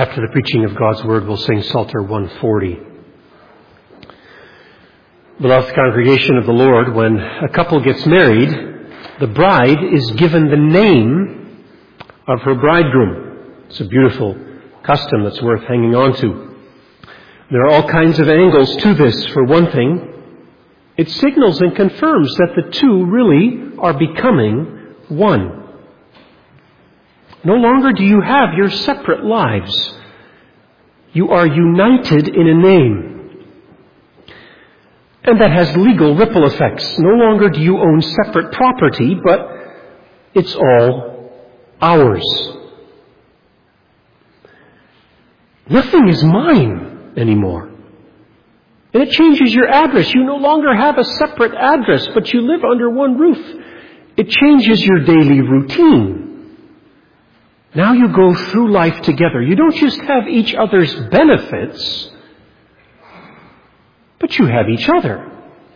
After the preaching of God's Word, we'll sing Psalter 140. Beloved congregation of the Lord, when a couple gets married, the bride is given the name of her bridegroom. It's a beautiful custom that's worth hanging on to. There are all kinds of angles to this. For one thing, it signals and confirms that the two really are becoming one. No longer do you have your separate lives. You are united in a name. And that has legal ripple effects. No longer do you own separate property, but it's all ours. Nothing is mine anymore. And it changes your address. You no longer have a separate address, but you live under one roof. It changes your daily routine. Now you go through life together. You don't just have each other's benefits, but you have each other.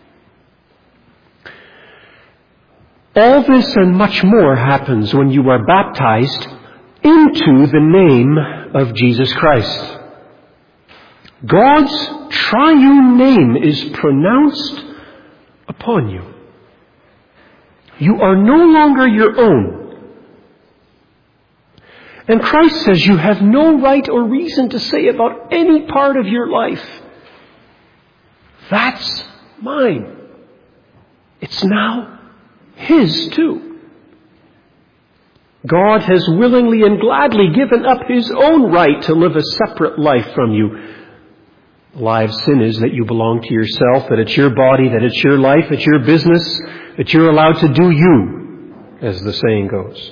All this and much more happens when you are baptized into the name of Jesus Christ. God's triune name is pronounced upon you. You are no longer your own. And Christ says you have no right or reason to say about any part of your life, that's mine. It's now His too. God has willingly and gladly given up His own right to live a separate life from you. The lie of sin is that you belong to yourself, that it's your body, that it's your life, it's your business, that you're allowed to do you, as the saying goes.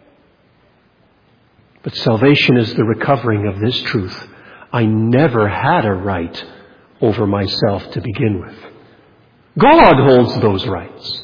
But salvation is the recovering of this truth. I never had a right over myself to begin with. God holds those rights.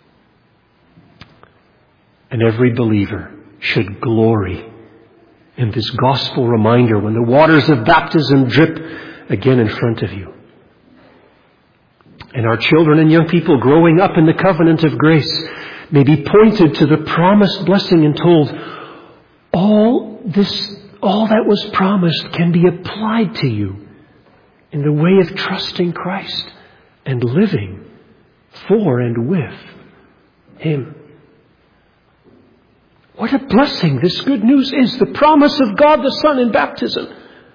And every believer should glory in this gospel reminder when the waters of baptism drip again in front of you. And our children and young people growing up in the covenant of grace may be pointed to the promised blessing and told, all that was promised can be applied to you in the way of trusting Christ and living for and with Him. What a blessing this good news is, the promise of God the Son in baptism.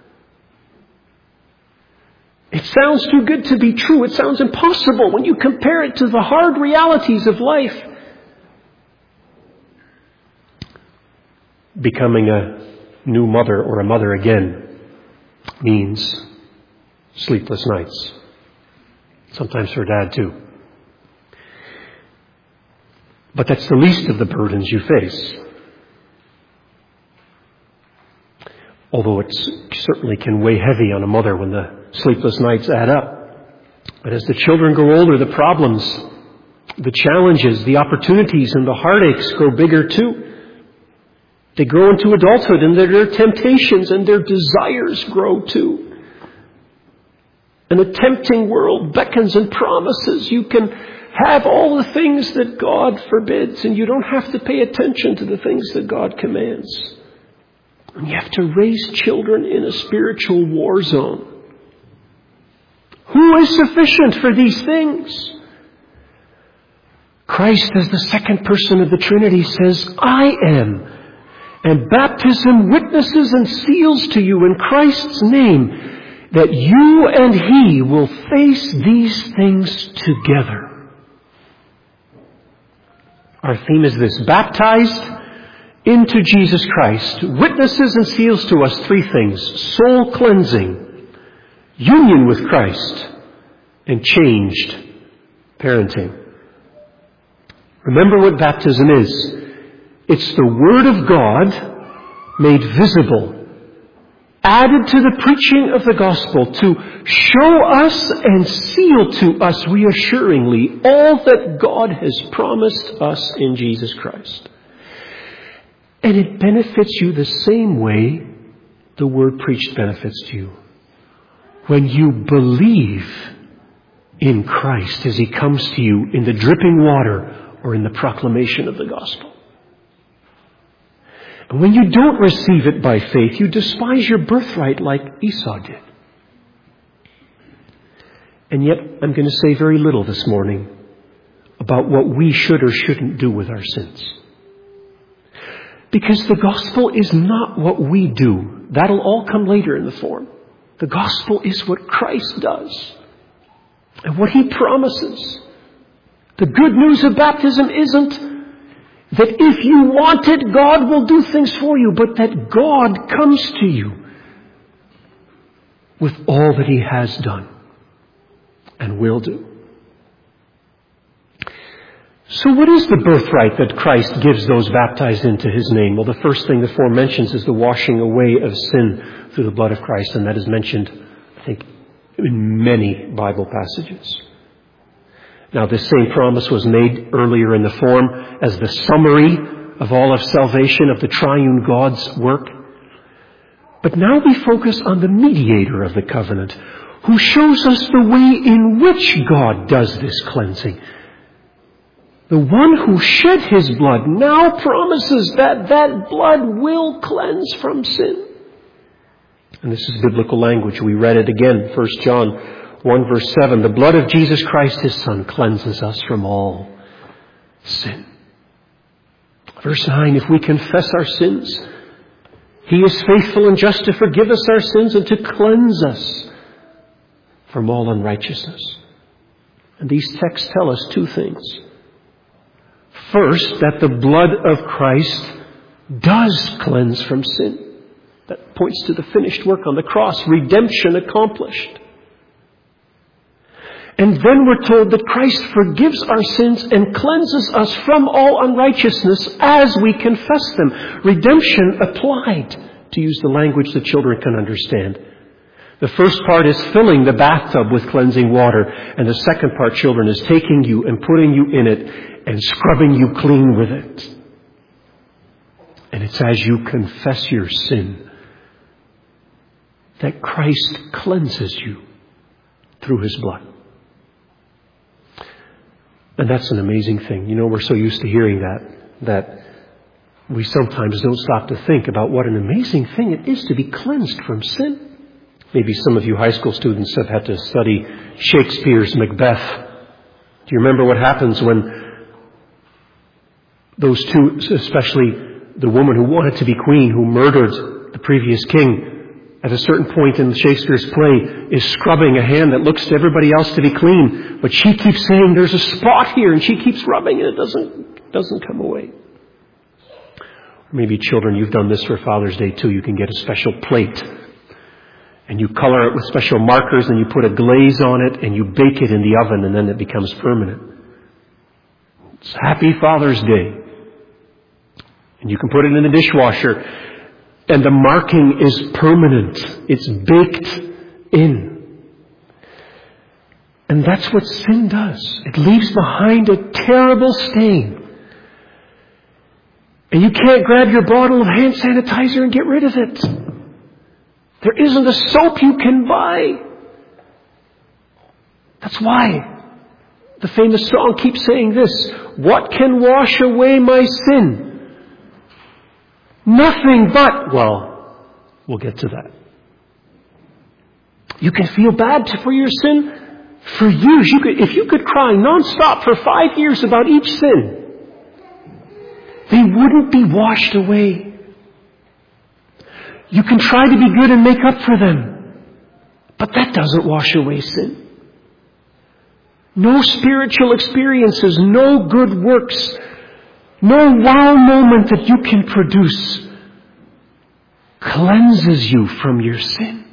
It sounds too good to be true. It sounds impossible when you compare it to the hard realities of life. Becoming a new mother or a mother again means sleepless nights. Sometimes for dad too. But that's the least of the burdens you face. Although it certainly can weigh heavy on a mother when the sleepless nights add up. But as the children grow older, the problems, the challenges, the opportunities, and the heartaches grow bigger too. They grow into adulthood, and their temptations and their desires grow too. And a tempting world beckons and promises you can have all the things that God forbids, and you don't have to pay attention to the things that God commands. And you have to raise children in a spiritual war zone. Who is sufficient for these things? Christ, as the second person of the Trinity, says, I am. And baptism witnesses and seals to you in Christ's name that you and He will face these things together. Our theme is this: baptized into Jesus Christ. Witnesses and seals to us three things: soul cleansing, union with Christ, and changed parenting. Remember what baptism is. It's the Word of God made visible, added to the preaching of the gospel to show us and seal to us reassuringly all that God has promised us in Jesus Christ. And it benefits you the same way the Word preached benefits you. When you believe in Christ as He comes to you in the dripping water or in the proclamation of the gospel. And when you don't receive it by faith, you despise your birthright like Esau did. And yet, I'm going to say very little this morning about what we should or shouldn't do with our sins. Because the gospel is not what we do. That'll all come later in the form. The gospel is what Christ does and what He promises. The good news of baptism isn't that if you want it, God will do things for you, but that God comes to you with all that He has done and will do. So what is the birthright that Christ gives those baptized into His name? Well, the first thing the form mentions is the washing away of sin through the blood of Christ, and that is mentioned, I think, in many Bible passages. Now, this same promise was made earlier in the form as the summary of all of salvation, of the triune God's work. But now we focus on the mediator of the covenant, who shows us the way in which God does this cleansing. The one who shed His blood now promises that that blood will cleanse from sin. And this is biblical language. We read it again, 1 John 1 verse 7. The blood of Jesus Christ, His Son, cleanses us from all sin. Verse 9, if we confess our sins, He is faithful and just to forgive us our sins and to cleanse us from all unrighteousness. And these texts tell us two things. First, that the blood of Christ does cleanse from sin. That points to the finished work on the cross, redemption accomplished. And then we're told that Christ forgives our sins and cleanses us from all unrighteousness as we confess them. Redemption applied, to use the language that children can understand. The first part is filling the bathtub with cleansing water. And the second part, children, is taking you and putting you in it and scrubbing you clean with it. And it's as you confess your sin that Christ cleanses you through His blood. And that's an amazing thing. You know, we're so used to hearing that we sometimes don't stop to think about what an amazing thing it is to be cleansed from sin. Maybe some of you high school students have had to study Shakespeare's Macbeth. Do you remember what happens when those two, especially the woman who wanted to be queen, who murdered the previous king, at a certain point in Shakespeare's play, is scrubbing a hand that looks to everybody else to be clean, but she keeps saying there's a spot here, and she keeps rubbing and it doesn't come away. Maybe children, you've done this for Father's Day too. You can get a special plate and you color it with special markers and you put a glaze on it and you bake it in the oven and then it becomes permanent. It's Happy Father's Day. And you can put it in the dishwasher and the marking is permanent. It's baked in. And that's what sin does. It leaves behind a terrible stain. And you can't grab your bottle of hand sanitizer and get rid of it. There isn't a soap you can buy. That's why the famous song keeps saying this: what can wash away my sin? Nothing but, well, we'll get to that. You can feel bad for your sin for years. If you could cry nonstop for 5 years about each sin, they wouldn't be washed away. You can try to be good and make up for them, but that doesn't wash away sin. No spiritual experiences, no good works, no wow moment that you can produce cleanses you from your sin.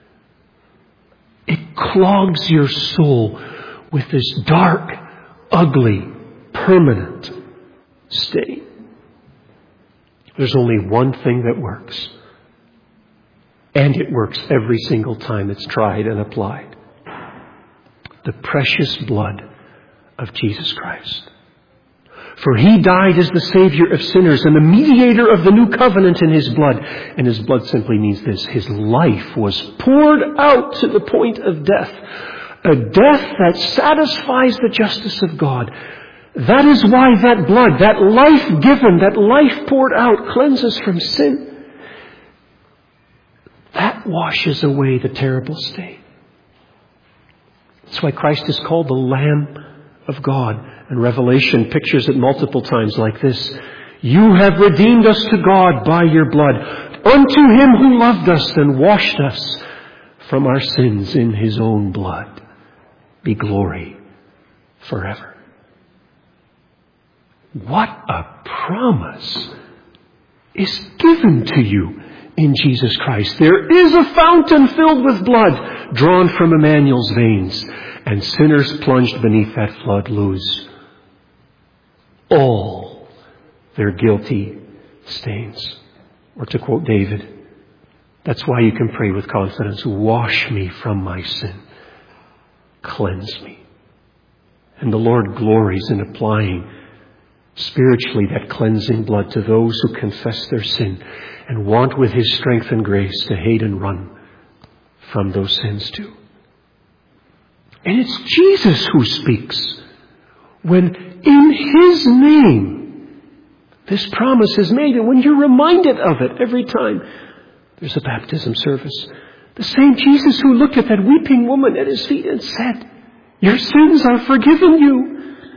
It clogs your soul with this dark, ugly, permanent stain. There's only one thing that works. And it works every single time it's tried and applied. The precious blood of Jesus Christ. For He died as the Savior of sinners and the mediator of the new covenant in His blood. And His blood simply means this: His life was poured out to the point of death. A death that satisfies the justice of God. That is why that blood, that life given, that life poured out, cleanses from sin. That washes away the terrible stain. That's why Christ is called the Lamb of God. And Revelation pictures it multiple times like this. You have redeemed us to God by your blood, unto Him who loved us and washed us from our sins in His own blood. Be glory forever. What a promise is given to you in Jesus Christ. There is a fountain filled with blood drawn from Emmanuel's veins, and sinners plunged beneath that flood lose all their guilty stains. Or to quote David, that's why you can pray with confidence, wash me from my sin, cleanse me. And the Lord glories in applying spiritually that cleansing blood to those who confess their sin and want with His strength and grace to hate and run from those sins too. And it's Jesus who speaks when in His name this promise is made, and when you're reminded of it every time there's a baptism service. The same Jesus who looked at that weeping woman at His feet and said, your sins are forgiven you.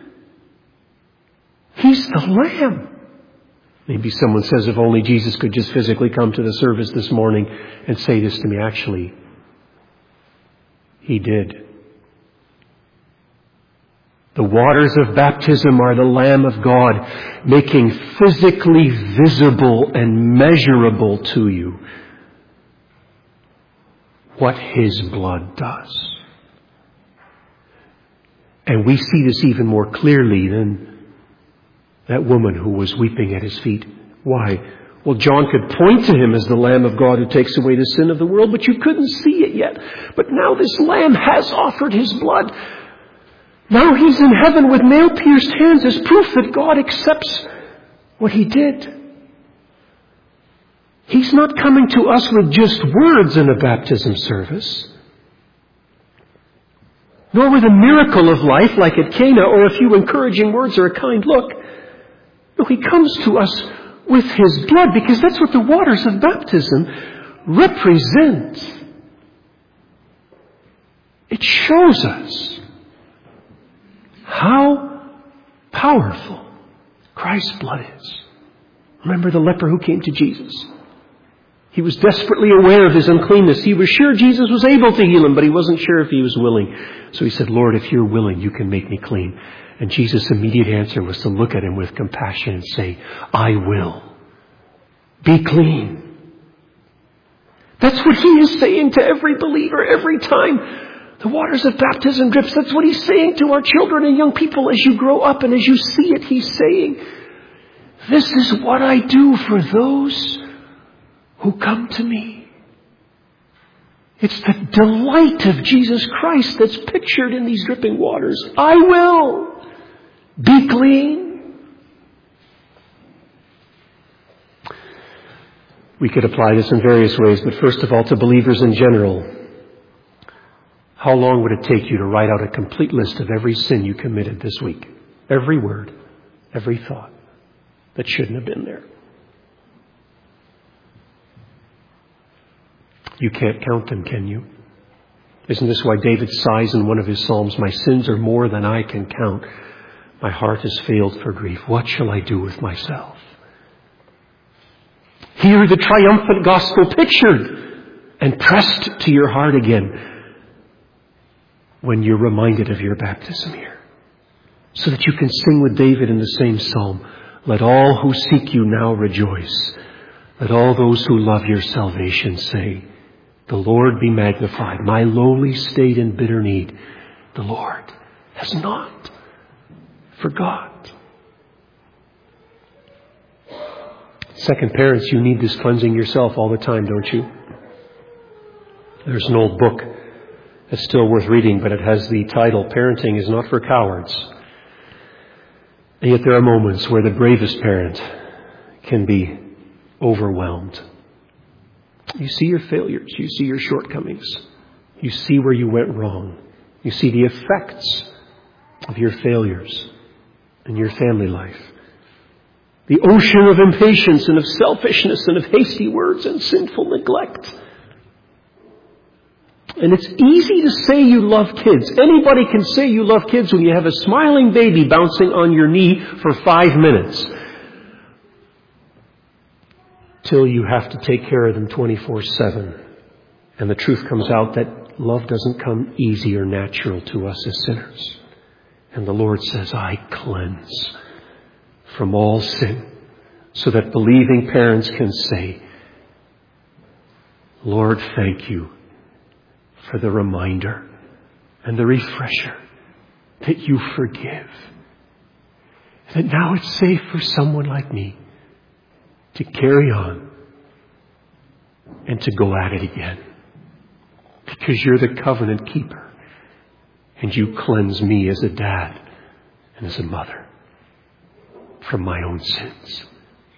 He's the Lamb. Maybe someone says, if only Jesus could just physically come to the service this morning and say this to me. Actually, He did. The waters of baptism are the Lamb of God, making physically visible and measurable to you what His blood does. And we see this even more clearly than that woman who was weeping at His feet. Why? Well, John could point to Him as the Lamb of God who takes away the sin of the world, but you couldn't see it yet. But now this Lamb has offered His blood. Now He's in heaven with nail-pierced hands as proof that God accepts what He did. He's not coming to us with just words in a baptism service, nor with a miracle of life like at Cana or a few encouraging words or a kind look. No, He comes to us with His blood, because that's what the waters of baptism represent. It shows us how powerful Christ's blood is. Remember the leper who came to Jesus. He was desperately aware of his uncleanness. He was sure Jesus was able to heal him, but he wasn't sure if He was willing. So he said, Lord, if you're willing, you can make me clean. And Jesus' immediate answer was to look at him with compassion and say, I will. Be clean. That's what He is saying to every believer every time the waters of baptism drips. That's what He's saying to our children and young people as you grow up and as you see it. He's saying, this is what I do for those who come to me. It's the delight of Jesus Christ that's pictured in these dripping waters. I will. Be clean. We could apply this in various ways, but first of all, to believers in general. How long would it take you to write out a complete list of every sin you committed this week? Every word, every thought that shouldn't have been there. You can't count them, can you? Isn't this why David sighs in one of his Psalms, my sins are more than I can count. My heart has failed for grief. What shall I do with myself? Hear the triumphant gospel pictured and pressed to your heart again when you're reminded of your baptism here. So that you can sing with David in the same psalm, let all who seek you now rejoice. Let all those who love your salvation say, the Lord be magnified. My lowly state in bitter need, the Lord has not forgot. Second, parents, you need this cleansing yourself all the time, don't you? There's an old book that's still worth reading, but it has the title, Parenting is Not for Cowards. And yet there are moments where the bravest parent can be overwhelmed. You see your failures. You see your shortcomings. You see where you went wrong. You see the effects of your failures. in your family life. The ocean of impatience and of selfishness and of hasty words and sinful neglect. And it's easy to say you love kids. Anybody can say you love kids when you have a smiling baby bouncing on your knee for 5 minutes. Till you have to take care of them 24/7. And the truth comes out that love doesn't come easy or natural to us as sinners. And the Lord says, I cleanse from all sin, so that believing parents can say, Lord, thank you for the reminder and the refresher that you forgive. That now it's safe for someone like me to carry on and to go at it again. Because you're the covenant keeper and you cleanse me as a dad and as a mother from my own sins.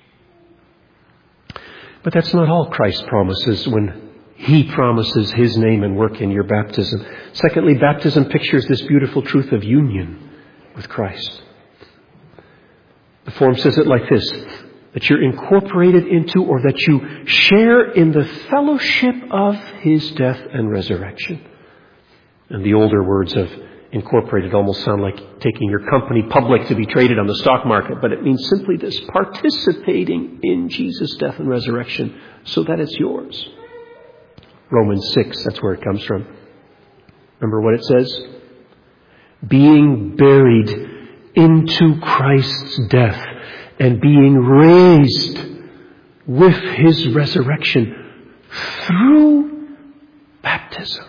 But that's not all Christ promises when He promises His name and work in your baptism. Secondly, baptism pictures this beautiful truth of union with Christ. The form says it like this, that you're incorporated into or that you share in the fellowship of His death and resurrection. And the older words of incorporated almost sound like taking your company public to be traded on the stock market, but it means simply this, participating in Jesus' death and resurrection so that it's yours. Romans 6, that's where it comes from. Remember what it says? Being buried into Christ's death and being raised with His resurrection through baptism.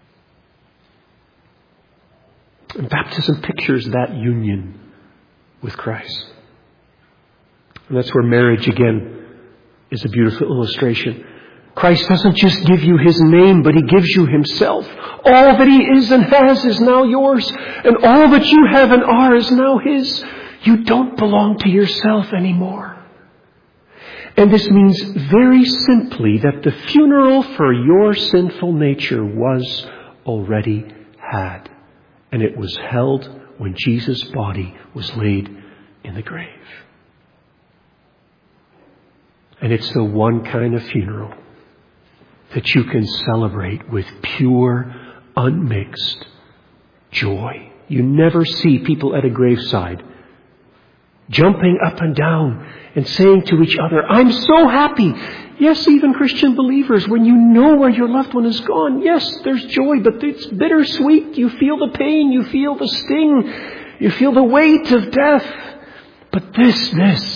And baptism pictures that union with Christ. And that's where marriage again is a beautiful illustration. Christ doesn't just give you His name, but He gives you Himself. All that He is and has is now yours. And all that you have and are is now His. You don't belong to yourself anymore. And this means very simply that the funeral for your sinful nature was already had. And it was held when Jesus' body was laid in the grave. And it's the one kind of funeral that you can celebrate with pure, unmixed joy. You never see people at a graveside jumping up and down and saying to each other, I'm so happy. Yes, even Christian believers, when you know where your loved one is gone, yes, there's joy, but it's bittersweet. You feel the pain, you feel the sting, you feel the weight of death. But this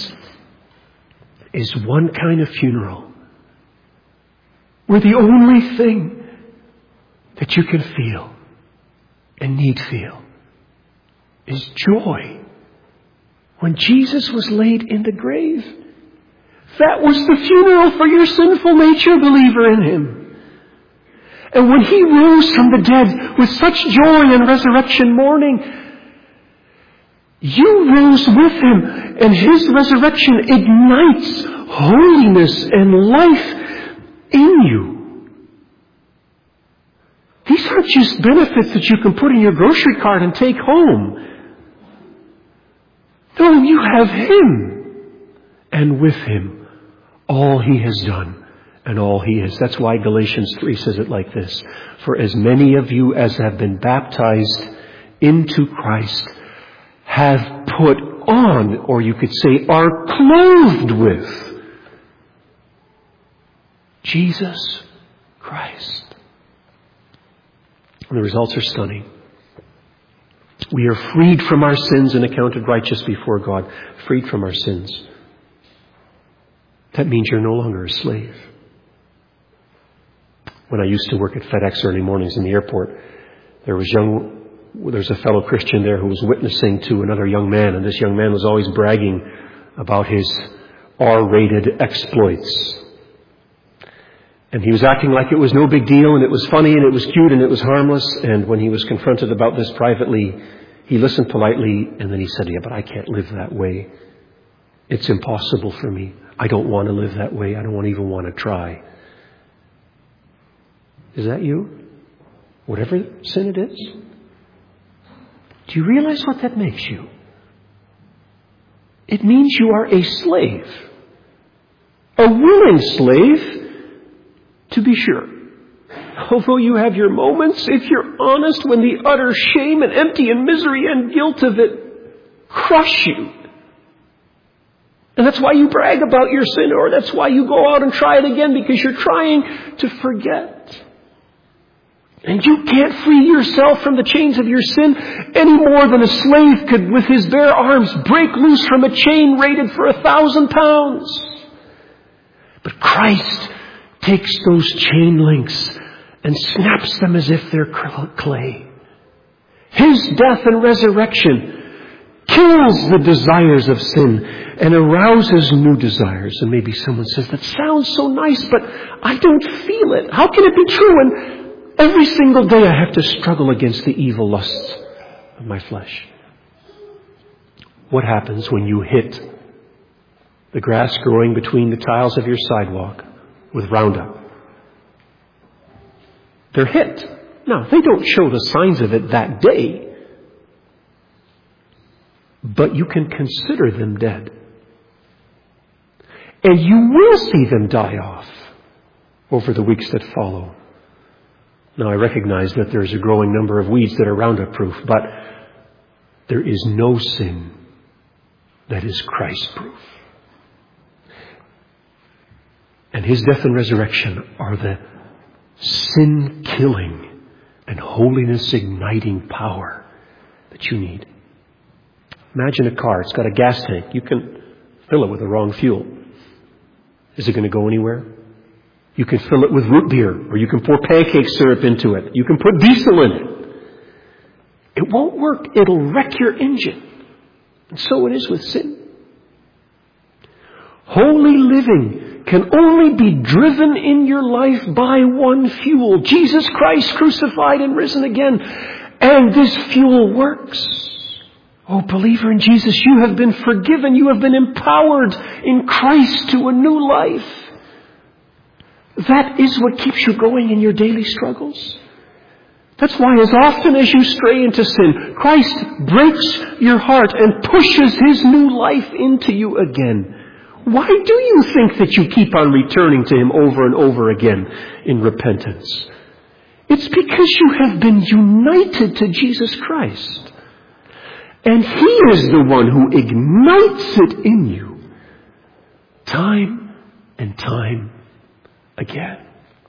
is one kind of funeral where the only thing that you can feel and need feel is joy. When Jesus was laid in the grave, that was the funeral for your sinful nature, believer in Him. And when He rose from the dead with such joy and resurrection morning, you rose with Him, and His resurrection ignites holiness and life in you. These aren't just benefits that you can put in your grocery cart and take home. No, you have Him, and with Him, all He has done and all He is. That's why Galatians 3 says it like this. For as many of you as have been baptized into Christ have put on, or you could say are clothed with, Jesus Christ. And the results are stunning. We are freed from our sins and accounted righteous before God. Freed from our sins. That means you're no longer a slave. When I used to work at FedEx early mornings in the airport, there's a fellow Christian there who was witnessing to another young man, and this young man was always bragging about his R-rated exploits. And he was acting like it was no big deal, and it was funny, and it was cute, and it was harmless. And when he was confronted about this privately, he listened politely, and then he said, yeah, but I can't live that way. It's impossible for me. I don't want to live that way. I don't even want to try. Is that you? Whatever sin it is? Do you realize what that makes you? It means you are a slave. A willing slave, to be sure. Although you have your moments, if you're honest, when the utter shame and empty and misery and guilt of it crush you. And that's why you brag about your sin, or that's why you go out and try it again, because you're trying to forget. And you can't free yourself from the chains of your sin any more than a slave could, with his bare arms, break loose from a chain rated for 1,000 pounds. But Christ takes those chain links and snaps them as if they're clay. His death and resurrection kills the desires of sin and arouses new desires. And maybe someone says, that sounds so nice, but I don't feel it. How can it be true? And every single day I have to struggle against the evil lusts of my flesh. What happens when you hit the grass growing between the tiles of your sidewalk with Roundup? They're hit. Now, they don't show the signs of it that day, but you can consider them dead. And you will see them die off over the weeks that follow. Now, I recognize that there's a growing number of weeds that are Roundup proof, but there is no sin that is Christ proof. And His death and resurrection are the sin-killing and holiness-igniting power that you need. Imagine a car. It's got a gas tank. You can fill it with the wrong fuel. Is it going to go anywhere? You can fill it with root beer, or you can pour pancake syrup into it. You can put diesel in it. It won't work. It'll wreck your engine. And so it is with sin. Holy living can only be driven in your life by one fuel, Jesus Christ crucified and risen again. And this fuel works. Oh, believer in Jesus, you have been forgiven. You have been empowered in Christ to a new life. That is what keeps you going in your daily struggles. That's why as often as you stray into sin, Christ breaks your heart and pushes His new life into you again. Why do you think that you keep on returning to Him over and over again in repentance? It's because you have been united to Jesus Christ. And He is the one who ignites it in you time and time again.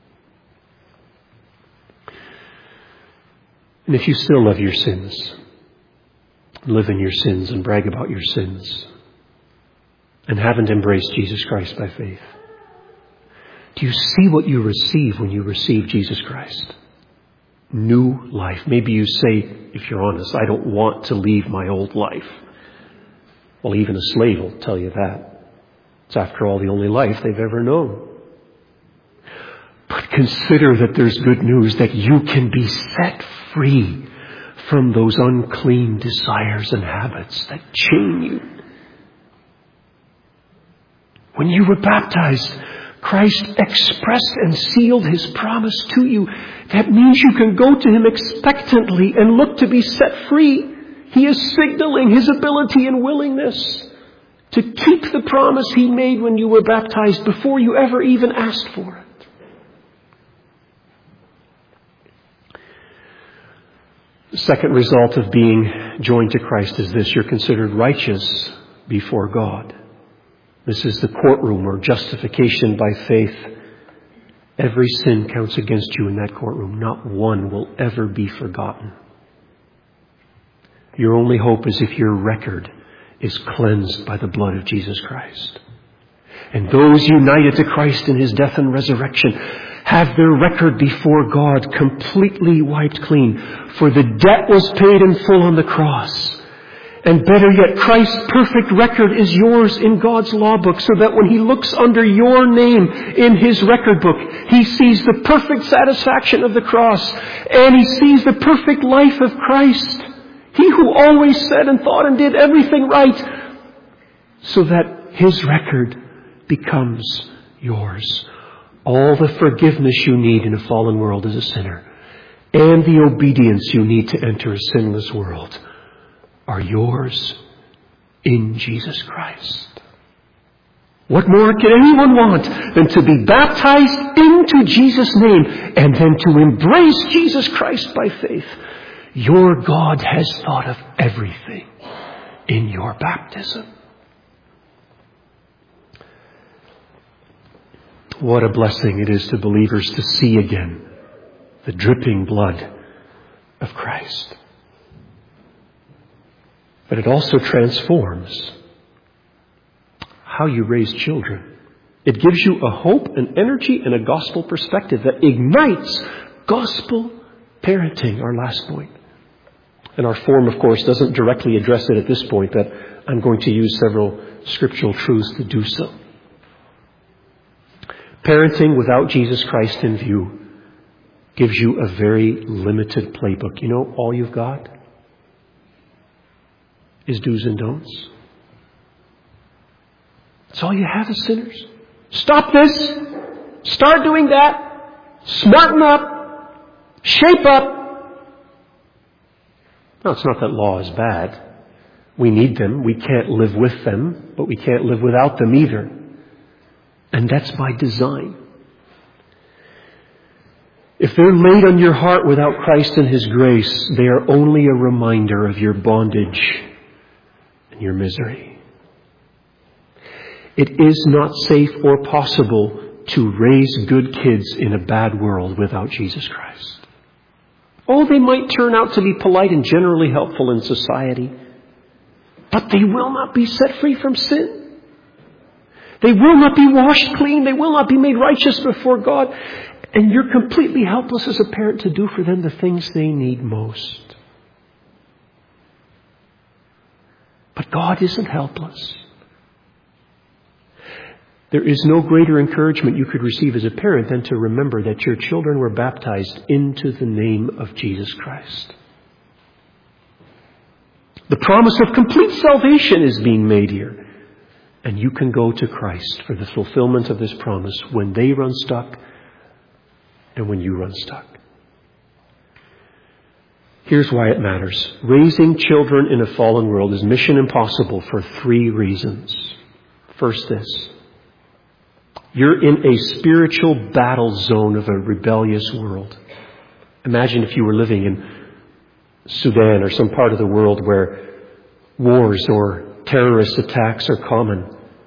And if you still love your sins, live in your sins and brag about your sins, and haven't embraced Jesus Christ by faith, do you see what you receive when you receive Jesus Christ? New life. Maybe you say, if you're honest, I don't want to leave my old life. Well, even a slave will tell you that. It's after all the only life they've ever known. But consider that there's good news, that you can be set free from those unclean desires and habits that chain you. When you were baptized, Christ expressed and sealed His promise to you. That means you can go to Him expectantly and look to be set free. He is signaling His ability and willingness to keep the promise He made when you were baptized before you ever even asked for it. The second result of being joined to Christ is this: you're considered righteous before God. This is the courtroom or justification by faith. Every sin counts against you in that courtroom. Not one will ever be forgotten. Your only hope is if your record is cleansed by the blood of Jesus Christ. And those united to Christ in His death and resurrection have their record before God completely wiped clean. For the debt was paid in full on the cross. And better yet, Christ's perfect record is yours in God's law book, so that when He looks under your name in His record book, He sees the perfect satisfaction of the cross, and He sees the perfect life of Christ. He who always said and thought and did everything right, so that His record becomes yours. All the forgiveness you need in a fallen world as a sinner, and the obedience you need to enter a sinless world, are yours in Jesus Christ. What more can anyone want than to be baptized into Jesus' name and then to embrace Jesus Christ by faith? Your God has thought of everything in your baptism. What a blessing it is to believers to see again the dripping blood of Christ. But it also transforms how you raise children. It gives you a hope, an energy, and a gospel perspective that ignites gospel parenting, our last point. And our form, of course, doesn't directly address it at this point, but I'm going to use several scriptural truths to do so. Parenting without Jesus Christ in view gives you a very limited playbook. You know, all you've got is do's and don'ts. That's all you have as sinners. Stop this. Start doing that. Smarten up. Shape up. No, it's not that law is bad. We need them. We can't live with them, but we can't live without them either. And that's by design. If they're laid on your heart without Christ and His grace, they are only a reminder of your bondage and your misery. It is not safe or possible to raise good kids in a bad world without Jesus Christ. Oh, they might turn out to be polite and generally helpful in society, but they will not be set free from sin. They will not be washed clean. They will not be made righteous before God. And you're completely helpless as a parent to do for them the things they need most. But God isn't helpless. There is no greater encouragement you could receive as a parent than to remember that your children were baptized into the name of Jesus Christ. The promise of complete salvation is being made here. And you can go to Christ for the fulfillment of this promise when they run stuck and when you run stuck. Here's why it matters. Raising children in a fallen world is mission impossible for 3 reasons. First, this. You're in a spiritual battle zone of a rebellious world. Imagine if you were living in Sudan or some part of the world where wars or terrorist attacks are common.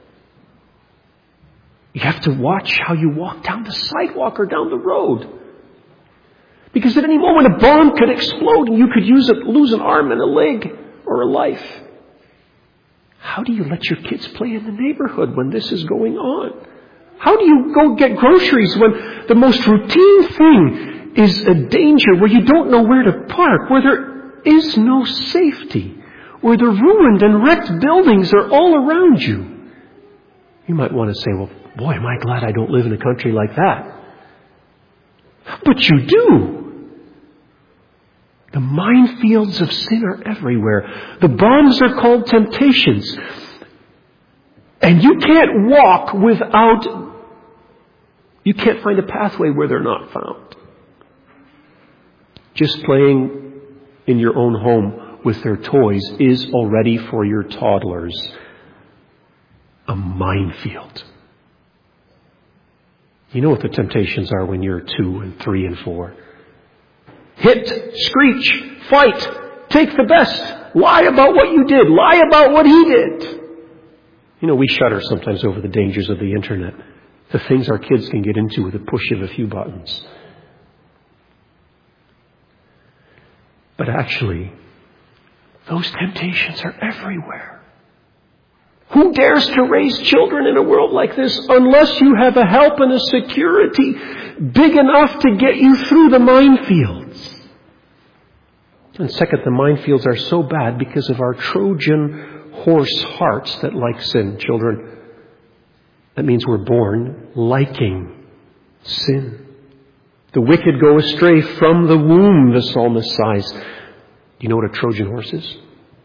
You have to watch how you walk down the sidewalk or down the road. Because at any moment a bomb could explode and you could lose an arm and a leg or a life. How do you let your kids play in the neighborhood when this is going on? How do you go get groceries when the most routine thing is a danger where you don't know where to park, where there is no safety, where the ruined and wrecked buildings are all around you? You might want to say, well, boy, am I glad I don't live in a country like that. But you do. The minefields of sin are everywhere. The bombs are called temptations. And you can't walk you can't find a pathway where they're not found. Just playing in your own home with their toys is already for your toddlers a minefield. You know what the temptations are when you're 2 and 3 and 4. Hit, screech, fight, take the best, lie about what you did, lie about what he did. You know, we shudder sometimes over the dangers of the internet, the things our kids can get into with a push of a few buttons. But actually, those temptations are everywhere. Who dares to raise children in a world like this unless you have a help and a security big enough to get you through the minefields? And second, the minefields are so bad because of our Trojan horse hearts that like sin. Children, that means we're born liking sin. The wicked go astray from the womb, the psalmist sighs. Do you know what a Trojan horse is?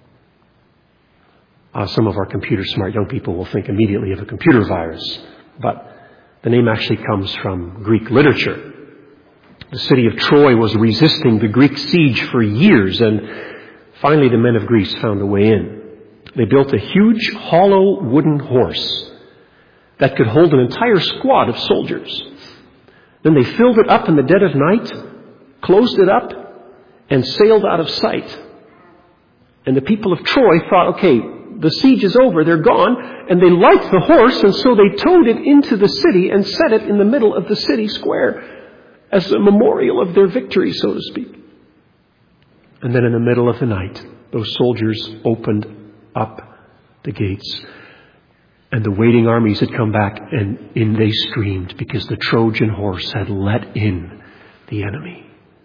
Some of our computer smart young people will think immediately of a computer virus, but the name actually comes from Greek literature. The city of Troy was resisting the Greek siege for years, and finally the men of Greece found a way in. They built a huge hollow wooden horse that could hold an entire squad of soldiers. Then they filled it up in the dead of night, closed it up, and sailed out of sight. And the people of Troy thought, okay, the siege is over, they're gone, and they liked the horse, and so they towed it into the city and set it in the middle of the city square as a memorial of their victory, so to speak. And then in the middle of the night, those soldiers opened up the gates, and the waiting armies had come back, and in they streamed because the Trojan horse had let in the enemy.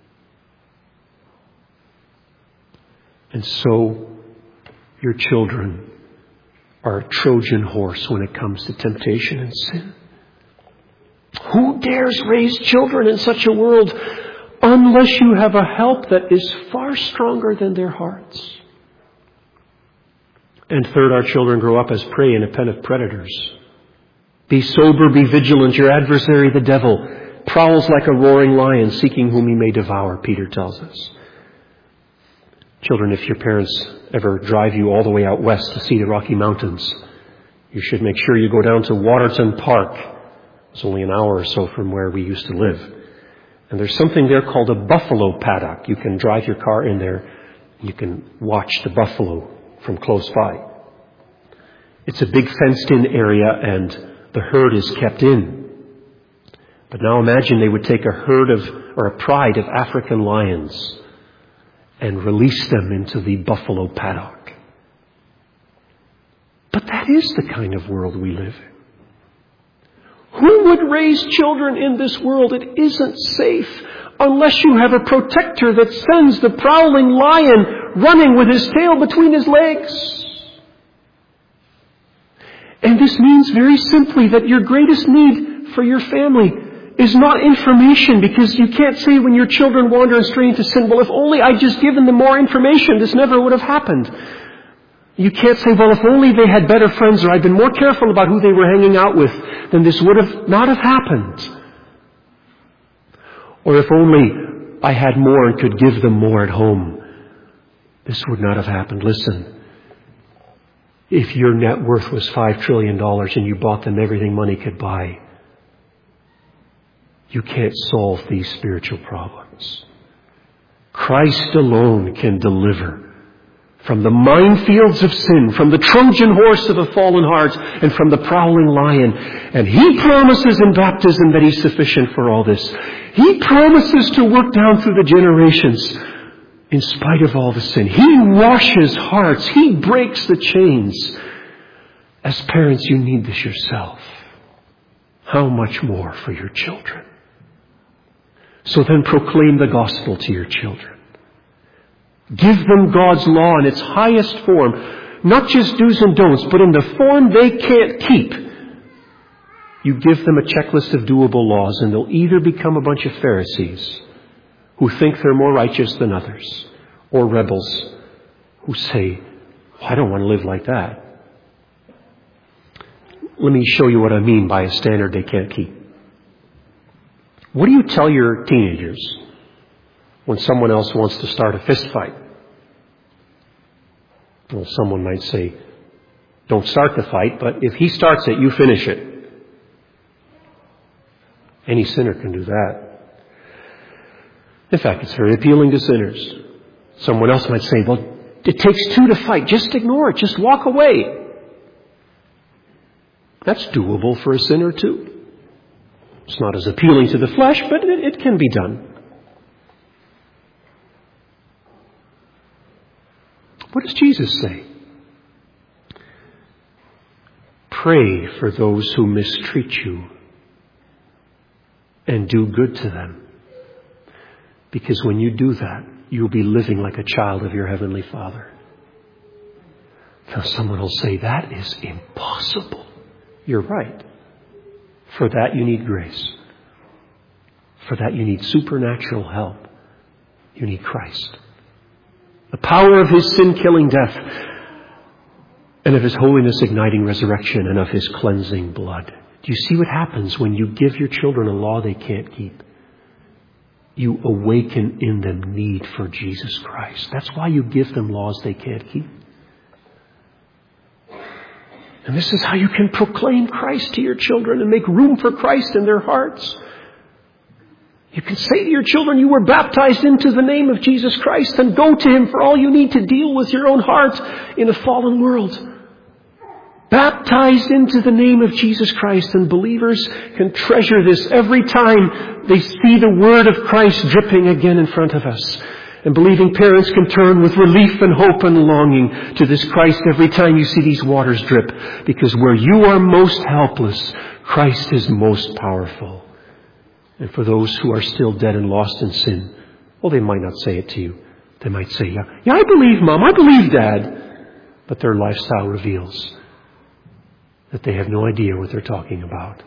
And so your children are a Trojan horse when it comes to temptation and sin. Who dares raise children in such a world unless you have a help that is far stronger than their hearts? And third, our children grow up as prey in a pen of predators. Be sober, be vigilant. Your adversary, the devil, prowls like a roaring lion, seeking whom he may devour, Peter tells us. Children, if your parents ever drive you all the way out west to see the Rocky Mountains, you should make sure you go down to Waterton Park. It's only an hour or so from where we used to live. And there's something there called a buffalo paddock. You can drive your car in there. You can watch the buffalo from close by. It's a big fenced-in area, and the herd is kept in. But now imagine they would take a herd or a pride of African lions and release them into the buffalo paddock. But that is the kind of world we live in. Who would raise children in this world? It isn't safe unless you have a protector that sends the prowling lion running with his tail between his legs. And this means very simply that your greatest need for your family is not information, because you can't say when your children wander and stray into sin, well, if only I'd just given them more information, this never would have happened. You can't say, well, if only they had better friends, or I'd been more careful about who they were hanging out with, then this would have not have happened. Or if only I had more and could give them more at home, this would not have happened. Listen, if your net worth was $5 trillion and you bought them everything money could buy, you can't solve these spiritual problems. Christ alone can deliver from the minefields of sin, from the Trojan horse of a fallen heart, and from the prowling lion. And He promises in baptism that He's sufficient for all this. He promises to work down through the generations in spite of all the sin. He washes hearts. He breaks the chains. As parents, you need this yourself. How much more for your children? So then proclaim the gospel to your children. Give them God's law in its highest form, not just do's and don'ts, but in the form they can't keep. You give them a checklist of doable laws, and they'll either become a bunch of Pharisees who think they're more righteous than others, or rebels who say, I don't want to live like that. Let me show you what I mean by a standard they can't keep. What do you tell your teenagers when someone else wants to start a fist fight? Well, someone might say, don't start the fight, but if he starts it, you finish it. Any sinner can do that. In fact, it's very appealing to sinners. Someone else might say, well, it takes two to fight. Just ignore it. Just walk away. That's doable for a sinner too. It's not as appealing to the flesh, but it can be done. What does Jesus say? Pray for those who mistreat you and do good to them. Because when you do that, you'll be living like a child of your Heavenly Father. Now someone will say, that is impossible. You're right. For that you need grace. For that you need supernatural help. You need Christ. The power of His sin-killing death, and of His holiness igniting resurrection, and of His cleansing blood. Do you see what happens when you give your children a law they can't keep? You awaken in them need for Jesus Christ. That's why you give them laws they can't keep. And this is how you can proclaim Christ to your children and make room for Christ in their hearts. You can say to your children, you were baptized into the name of Jesus Christ, and go to Him for all you need to deal with your own heart in a fallen world. Baptized into the name of Jesus Christ, and believers can treasure this every time they see the Word of Christ dripping again in front of us. And believing parents can turn with relief and hope and longing to this Christ every time you see these waters drip. Because where you are most helpless, Christ is most powerful. And for those who are still dead and lost in sin, well, they might not say it to you. They might say, yeah, I believe, Mom, I believe, Dad. But their lifestyle reveals that they have no idea what they're talking about.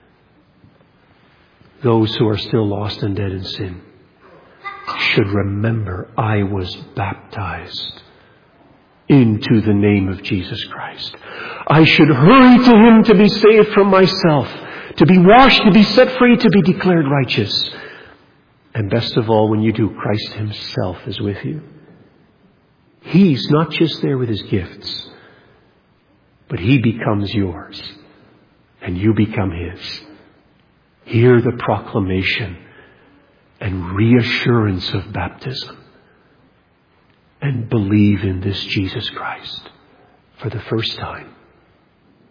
Those who are still lost and dead in sin should remember, I was baptized into the name of Jesus Christ. I should hurry to Him to be saved from myself, to be washed, to be set free, to be declared righteous. And best of all, when you do, Christ Himself is with you. He's not just there with His gifts, but He becomes yours, and you become His. Hear the proclamation and reassurance of baptism, and believe in this Jesus Christ for the first time.